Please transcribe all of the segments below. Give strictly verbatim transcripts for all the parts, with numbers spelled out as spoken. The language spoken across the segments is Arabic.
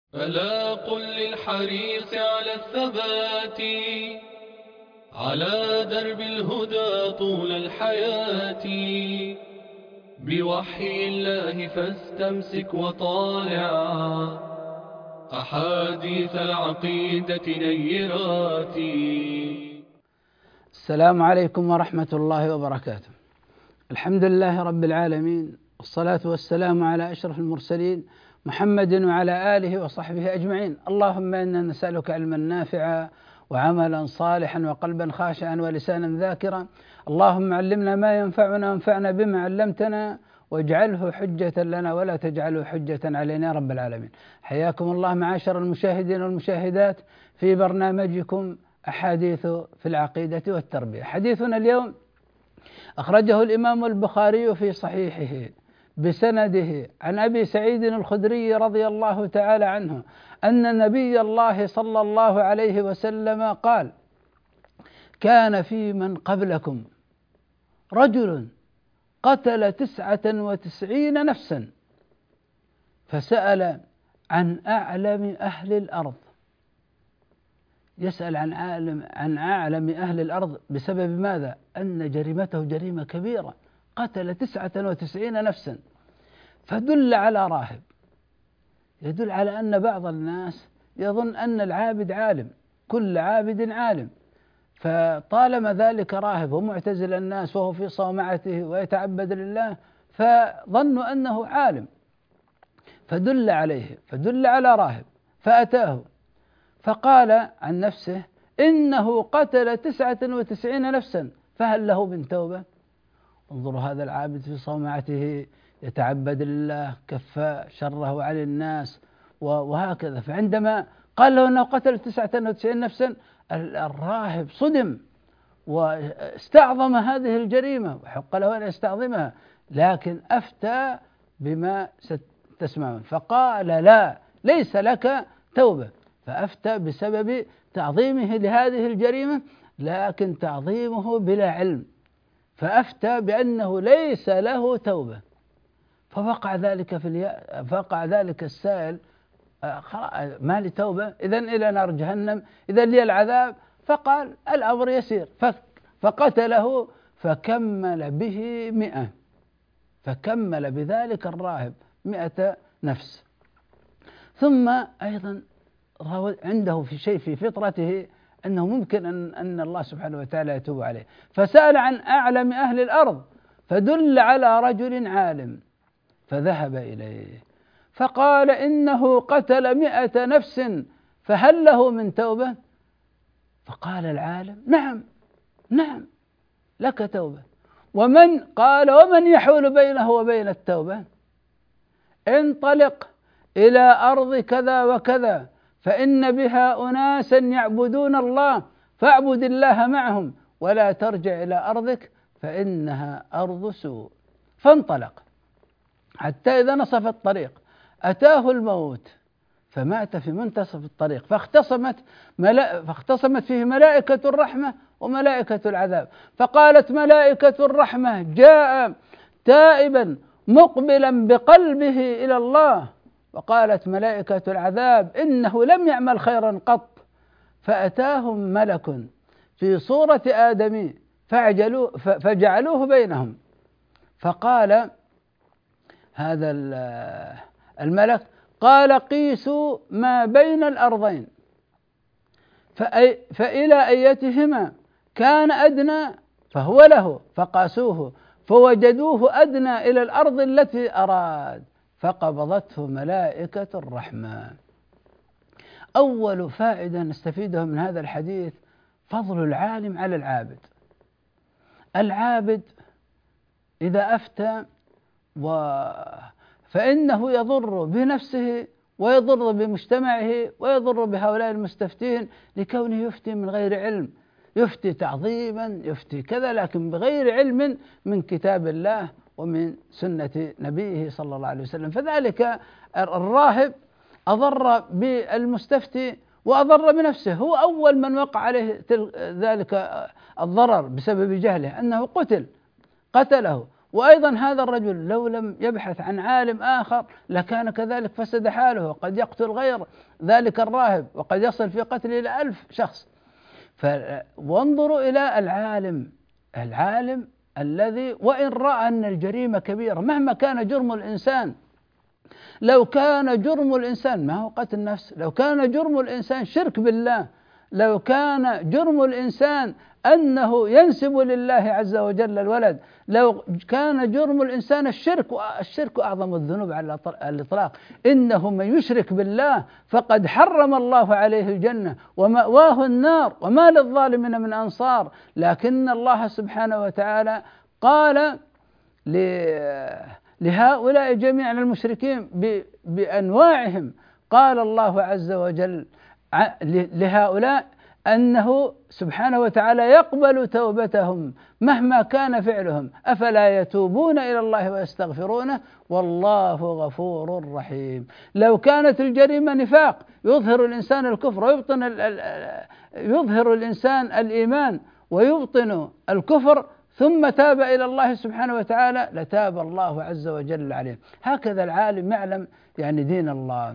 ألا قل للحريص على الثبات على درب الهدى طول الحياة، بوحي الله فاستمسك وطالع أحاديث العقيدة نيرات. السلام عليكم ورحمة الله وبركاته. الحمد لله رب العالمين، والصلاة والسلام على أشرف المرسلين محمد وعلى آله وصحبه أجمعين. اللهم إنا نسألك علما نافعا وعملا صالحا وقلبا خاشعا ولسانا ذاكرا. اللهم علمنا ما ينفعنا وانفعنا بما علمتنا، واجعله حجة لنا ولا تجعله حجة علينا يا رب العالمين. حياكم الله معاشر المشاهدين والمشاهدات في برنامجكم أحاديث في العقيدة والتربية. حديثنا اليوم أخرجه الإمام البخاري في صحيحه بسنده عن أبي سعيد الخدري رضي الله تعالى عنه أن نبي الله صلى الله عليه وسلم قال: كان في من قبلكم رجل قتل تسعة وتسعين نفسا فسأل عن أعلم أهل الأرض. يسأل عن أعلم, عن أعلم أهل الأرض بسبب ماذا؟ أن جريمته جريمة كبيرة، قتل تسعة وتسعين نفسا. فدل على راهب، يدل على أن بعض الناس يظن أن العابد عالم، كل عابد عالم، فطالما ذلك راهب ومعتزل الناس وهو في صومعته ويتعبد لله فظنوا أنه عالم، فدل عليه، فدل على راهب فأتاه فقال عن نفسه إنه قتل تسعة وتسعين نفسا فهل له من توبة؟ انظروا هذا العابد في صومعته يتعبد لله، كف شره عن الناس وهكذا. فعندما قال له أنه قتل تسعة وتسعين نفسا الراهب صدم واستعظم هذه الجريمة وحق له أن يستعظمها، لكن أفتى بما ستسمعون فقال: لا، ليس لك توبة. فأفتى بسبب تعظيمه لهذه الجريمة، لكن تعظيمه بلا علم، فأفتى بأنه ليس له توبة. فوقع ذلك في الي... فوقع ذلك السائل: ما لي توبة، إذن إلى نار جهنم، إذن لي العذاب. فقال: الأمر يسير. فقتله فكمل به مئة، فكمل بذلك الراهب مئة نفس. ثم أيضا عنده في شيء في فطرته أنه ممكن أن, أن الله سبحانه وتعالى يتوب عليه، فسأل عن أعلم أهل الأرض فدل على رجل عالم، فذهب إليه فقال: إنه قتل مئة نفس فهل له من توبة؟ فقال العالم: نعم نعم لك توبة. ومن قال: ومن يحول بينه وبين التوبة؟ انطلق إلى أرض كذا وكذا فإن بها أناسا يعبدون الله فاعبد الله معهم ولا ترجع إلى أرضك فإنها أرض سوء. فانطلق حتى إذا نصف الطريق أتاه الموت فمات في منتصف الطريق، فاختصمت, ملا... فاختصمت فيه ملائكة الرحمة وملائكة العذاب، فقالت ملائكة الرحمة: جاء تائبا مقبلا بقلبه إلى الله. وقالت ملائكة العذاب: إنه لم يعمل خيرا قط. فأتاهم ملك في صورة آدمي فجعلوه بينهم، فقال هذا الملك: قال قيسوا ما بين الأرضين فأي فإلى أيتهما كان أدنى فهو له، فقاسوه فوجدوه أدنى إلى الأرض التي أراد فقبضته ملائكة الرحمن. أول فائدة نستفيدها من هذا الحديث فضل العالم على العابد. العابد إذا أفتى و فإنه يضر بنفسه ويضر بمجتمعه ويضر بهؤلاء المستفتين لكونه يفتي من غير علم، يفتي تعظيما، يفتي كذا، لكن بغير علم من كتاب الله ومن سنة نبيه صلى الله عليه وسلم. فذلك الراهب أضر بالمستفتي وأضر بنفسه، هو أول من وقع عليه ذلك الضرر بسبب جهله، أنه قتل قتله وأيضا هذا الرجل لو لم يبحث عن عالم آخر لكان كذلك فسد حاله، وقد يقتل غير ذلك الراهب، وقد يصل في قتله إلى ألف شخص. فانظروا إلى العالم العالم الذي وإن رأى أن الجريمة كبيرة مهما كان جرم الإنسان، لو كان جرم الإنسان ما هو قتل نفس، لو كان جرم الإنسان شرك بالله، لو كان جرم الإنسان أنه ينسب لله عز وجل الولد، لو كان جرم الإنسان الشرك، والشرك أعظم الذنوب على الإطلاق، إنه من يشرك بالله فقد حرم الله عليه الجنة ومأواه النار وما للظالمين من أنصار. لكن الله سبحانه وتعالى قال لهؤلاء جميعا المشركين بأنواعهم، قال الله عز وجل لهؤلاء أنه سبحانه وتعالى يقبل توبتهم مهما كان فعلهم، أفلا يتوبون إلى الله ويستغفرونه والله غفور رحيم. لو كانت الجريمة نفاق يظهر الإنسان الكفر ويبطن يظهر الإنسان الإيمان ويبطن الكفر ثم تاب إلى الله سبحانه وتعالى لتاب الله عز وجل عليه. هكذا العالم يعلم يعني دين الله.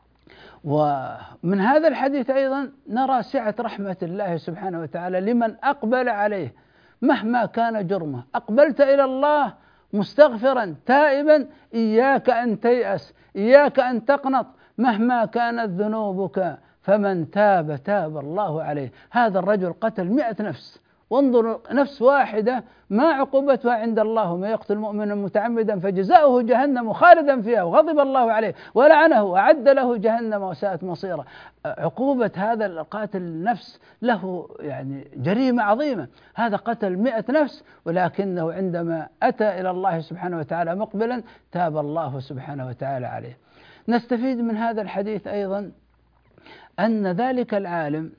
ومن هذا الحديث أيضا نرى سعة رحمة الله سبحانه وتعالى لمن أقبل عليه مهما كان جرمه. أقبلت إلى الله مستغفرا تائبا، إياك أن تيأس، إياك أن تقنط مهما كانت ذنوبك، فمن تاب تاب الله عليه. هذا الرجل قتل مئة نفس، وانظروا نفس واحدة ما عقوبتها عند الله، ما يقتل مؤمنا متعمدا فجزاؤه جهنم خالدا فيها وغضب الله عليه ولعنه وأعد له جهنم وساءت مصيره. عقوبة هذا القاتل النفس له يعني جريمة عظيمة، هذا قتل مئة نفس، ولكنه عندما أتى إلى الله سبحانه وتعالى مقبلا تاب الله سبحانه وتعالى عليه. نستفيد من هذا الحديث أيضا أن ذلك العالم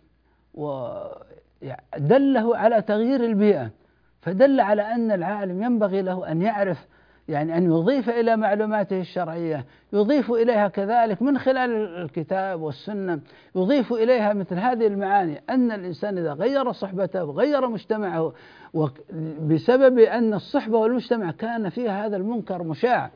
ودله على تغيير البيئة، فدل على أن العالم ينبغي له أن يعرف يعني أن يضيف إلى معلوماته الشرعية، يضيف إليها كذلك من خلال الكتاب والسنة، يضيف إليها مثل هذه المعاني، أن الإنسان إذا غير صحبته وغير مجتمعه بسبب أن الصحبة والمجتمع كان فيها هذا المنكر مشاع،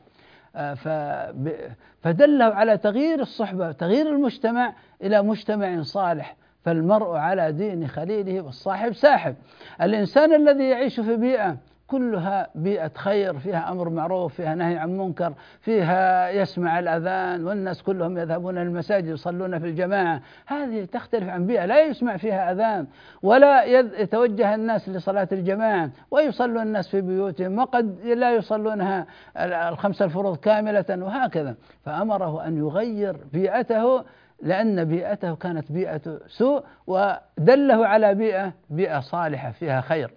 فدله على تغيير الصحبة تغيير المجتمع إلى مجتمع صالح. فالمرء على دين خليله والصاحب ساحب. الإنسان الذي يعيش في بيئة كلها بيئة خير، فيها أمر معروف، فيها نهي عن منكر، فيها يسمع الأذان والناس كلهم يذهبون المساجد يصلون في الجماعة، هذه تختلف عن بيئة لا يسمع فيها أذان ولا يتوجه الناس لصلاة الجماعة ويصلون الناس في بيوتهم وقد لا يصلونها الخمس الفروض كاملة وهكذا. فأمره أن يغير بيئته لأن بيئته كانت بيئة سوء، ودله على بيئة بيئة صالحة فيها خير.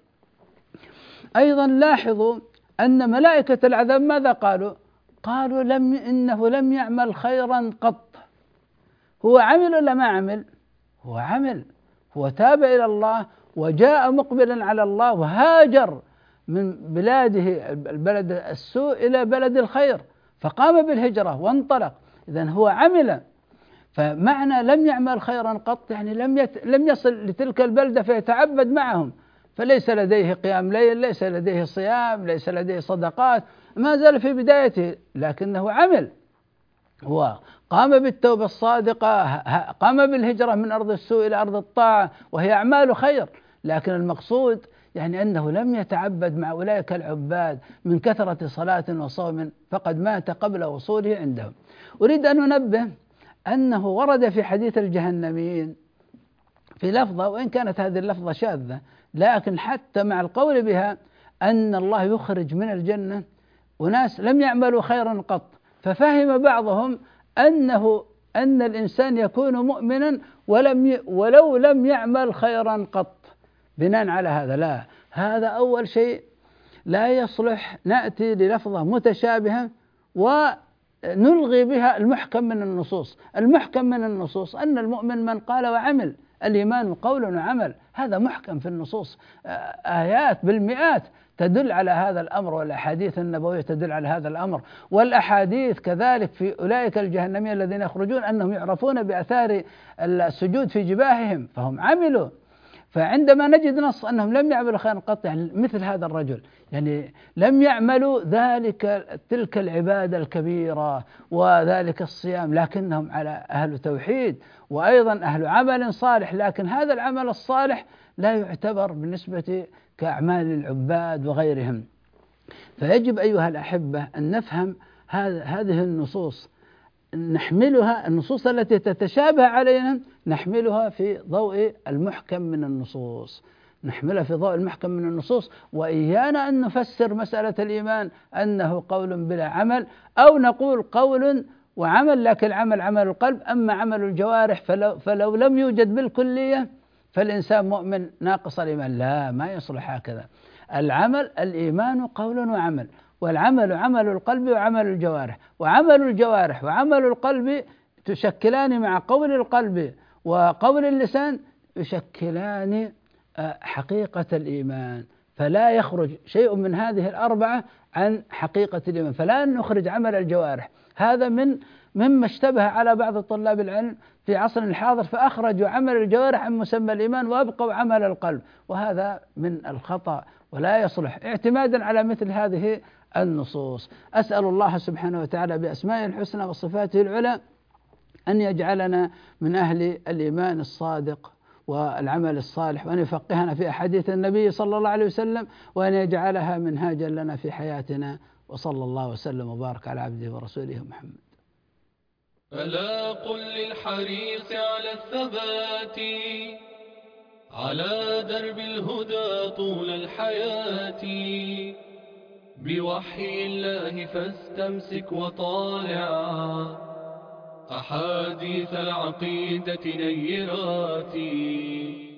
أيضا لاحظوا أن ملائكة العذاب ماذا قالوا؟ قالوا لم إنه لم يعمل خيرا قط. هو عمل ولا ما عمل؟ هو عمل، هو تاب إلى الله وجاء مقبلا على الله وهاجر من بلاده البلد السوء إلى بلد الخير فقام بالهجرة وانطلق، إذن هو عمل. فمعنى لم يعمل خيرا قط يعني لم يت... لم يصل لتلك البلدة فيتعبد معهم، فليس لديه قيام ليل، ليس لديه صيام، ليس لديه صدقات، ما زال في بدايته، لكنه عمل، هو قام بالتوبة الصادقة، قام بالهجرة من أرض السوء إلى أرض الطاعة وهي أعمال خير. لكن المقصود يعني أنه لم يتعبد مع أولئك العباد من كثرة صلاة وصوم فقد مات قبل وصوله عندهم. أريد أن ننبه أنه ورد في حديث الجهنميين في لفظة، وإن كانت هذه اللفظة شاذة، لكن حتى مع القول بها أن الله يخرج من الجنة أناس لم يعملوا خيرا قط، ففهم بعضهم أنه أن الإنسان يكون مؤمنا ولم ي... ولو لم يعمل خيرا قط. بناء على هذا لا، هذا أول شيء لا يصلح نأتي للفظة متشابهة ونلغي بها المحكم من النصوص. المحكم من النصوص أن المؤمن من قال وعمل، الإيمان قول وعمل، هذا محكم في النصوص، آيات بالمئات تدل على هذا الأمر، والأحاديث النبوية تدل على هذا الأمر، والأحاديث كذلك في أولئك الجهنميين الذين يخرجون أنهم يعرفون بأثار السجود في جباههم فهم عملوا. فعندما نجد نص أنهم لم يعملوا خيرا قط، يعني مثل هذا الرجل يعني لم يعملوا ذلك تلك العبادة الكبيرة وذلك الصيام، لكنهم على أهل توحيد وأيضا أهل عمل صالح، لكن هذا العمل الصالح لا يعتبر بالنسبة كأعمال العباد وغيرهم. فيجب أيها الأحبة أن نفهم هذه النصوص، نحملها النصوص التي تتشابه علينا نحملها في ضوء المحكم من النصوص، نحملها في ضوء المحكم من النصوص، وإيانا أن نفسر مسألة الإيمان أنه قول بلا عمل، أو نقول قول وعمل لكن العمل عمل القلب، أما عمل الجوارح فلو, فلو لم يوجد بالكلية فالإنسان مؤمن ناقص الإيمان. لا، ما يصلح هكذا. العمل الإيمان قول وعمل، والعمل عمل القلب وعمل الجوارح، وعمل الجوارح وعمل القلب تشكلان مع قول القلب وقول اللسان يشكلان حقيقة الإيمان، فلا يخرج شيء من هذه الأربعة عن حقيقة الإيمان. فلا نخرج عمل الجوارح، هذا من مما اشتبه على بعض طلاب العلم في عصر الحاضر، فأخرجوا عمل الجوارح عن مسمى الإيمان وأبقوا عمل القلب، وهذا من الخطأ ولا يصلح اعتمادا على مثل هذه النصوص. أسأل الله سبحانه وتعالى بأسمائه الحسنى وصفاته العلى أن يجعلنا من أهل الإيمان الصادق والعمل الصالح، وأن يفقهنا في أحاديث النبي صلى الله عليه وسلم، وأن يجعلها منهاجا لنا في حياتنا. وصلى الله وسلم وبارك على عبده ورسوله محمد. ألا قل للحريص على الثبات على درب الهدى طول الحياة، بوحي الله فاستمسك وطالع أحاديث العقيدة نيرات.